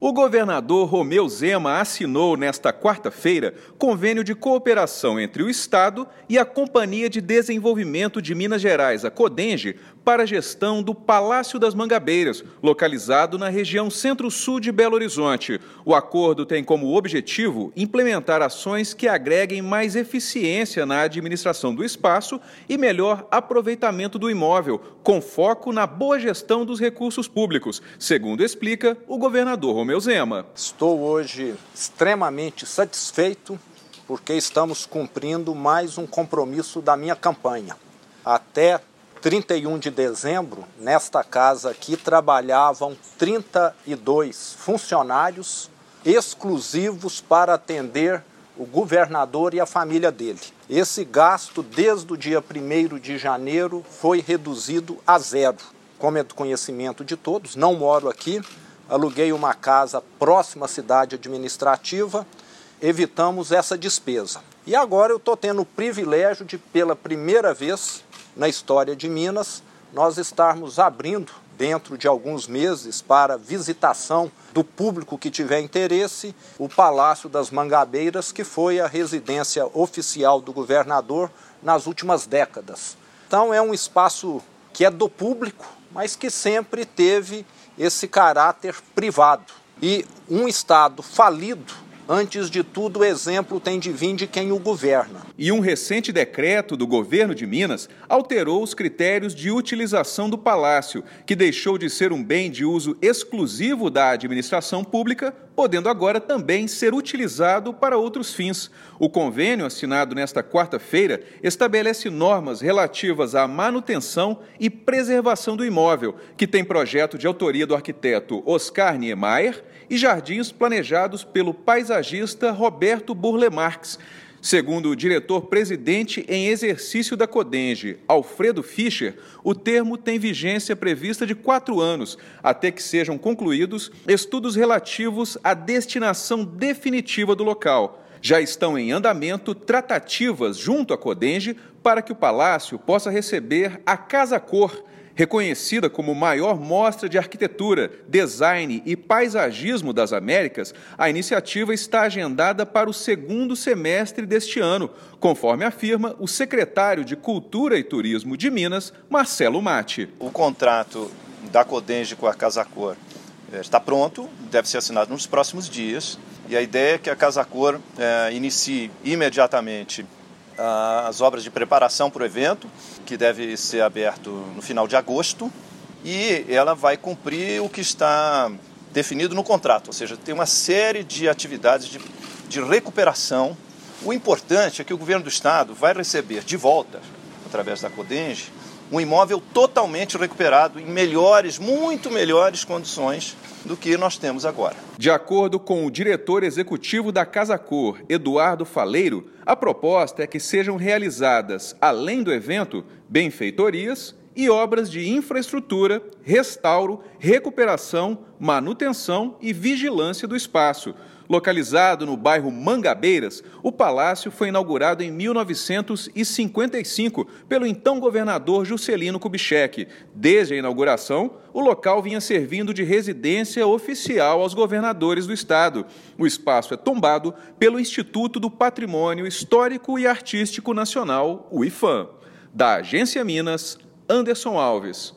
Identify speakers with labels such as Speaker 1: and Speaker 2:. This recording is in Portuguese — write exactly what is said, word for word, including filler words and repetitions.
Speaker 1: O governador Romeu Zema assinou nesta quarta-feira convênio de cooperação entre o Estado e a Companhia de Desenvolvimento de Minas Gerais, a CODENGE, para a gestão do Palácio das Mangabeiras, localizado na região centro-sul de Belo Horizonte. O acordo tem como objetivo implementar ações que agreguem mais eficiência na administração do espaço e melhor aproveitamento do imóvel, com foco na boa gestão dos recursos públicos, segundo explica o governador Romeu Zema.
Speaker 2: Estou hoje extremamente satisfeito porque estamos cumprindo mais um compromisso da minha campanha. Até trinta e um de dezembro, nesta casa aqui, trabalhavam trinta e dois funcionários exclusivos para atender o governador e a família dele. Esse gasto, desde o dia primeiro de janeiro, foi reduzido a zero. Como é do conhecimento de todos, não moro aqui, aluguei uma casa próxima à cidade administrativa, evitamos essa despesa. E agora eu estou tendo o privilégio de, pela primeira vez na história de Minas, nós estarmos abrindo, dentro de alguns meses, para visitação do público que tiver interesse, o Palácio das Mangabeiras, que foi a residência oficial do governador nas últimas décadas. Então é um espaço que é do público, mas que sempre teve esse caráter privado. E um Estado falido, antes de tudo, o exemplo tem de vir de quem o governa.
Speaker 1: E um recente decreto do governo de Minas alterou os critérios de utilização do palácio, que deixou de ser um bem de uso exclusivo da administração pública, podendo agora também ser utilizado para outros fins. O convênio, assinado nesta quarta-feira, estabelece normas relativas à manutenção e preservação do imóvel, que tem projeto de autoria do arquiteto Oscar Niemeyer e jardins planejados pelo paisagista Roberto Burle Marx. Segundo o diretor-presidente em exercício da CODENGE, Alfredo Fischer, o termo tem vigência prevista de quatro anos, até que sejam concluídos estudos relativos à destinação definitiva do local. Já estão em andamento tratativas junto à CODENGE para que o palácio possa receber a Casa Cor, reconhecida como maior mostra de arquitetura, design e paisagismo das Américas. A iniciativa está agendada para o segundo semestre deste ano, conforme afirma o secretário de Cultura e Turismo de Minas, Marcelo Matti.
Speaker 3: O contrato da CODENGE com a Casa Cor está pronto, deve ser assinado nos próximos dias, e a ideia é que a Casa Cor é, inicie imediatamente as obras de preparação para o evento, que deve ser aberto no final de agosto, e ela vai cumprir o que está definido no contrato, ou seja, tem uma série de atividades de, de recuperação. O importante é que o governo do estado vai receber de volta, através da CODENGE, um imóvel totalmente recuperado em melhores, muito melhores condições do que nós temos agora.
Speaker 1: De acordo com o diretor executivo da Casa Cor, Eduardo Faleiro, a proposta é que sejam realizadas, além do evento, benfeitorias e obras de infraestrutura, restauro, recuperação, manutenção e vigilância do espaço. Localizado no bairro Mangabeiras, o palácio foi inaugurado em mil novecentos e cinquenta e cinco pelo então governador Juscelino Kubitschek. Desde a inauguração, o local vinha servindo de residência oficial aos governadores do estado. O espaço é tombado pelo Instituto do Patrimônio Histórico e Artístico Nacional, o IFAM. Da Agência Minas, Anderson Alves.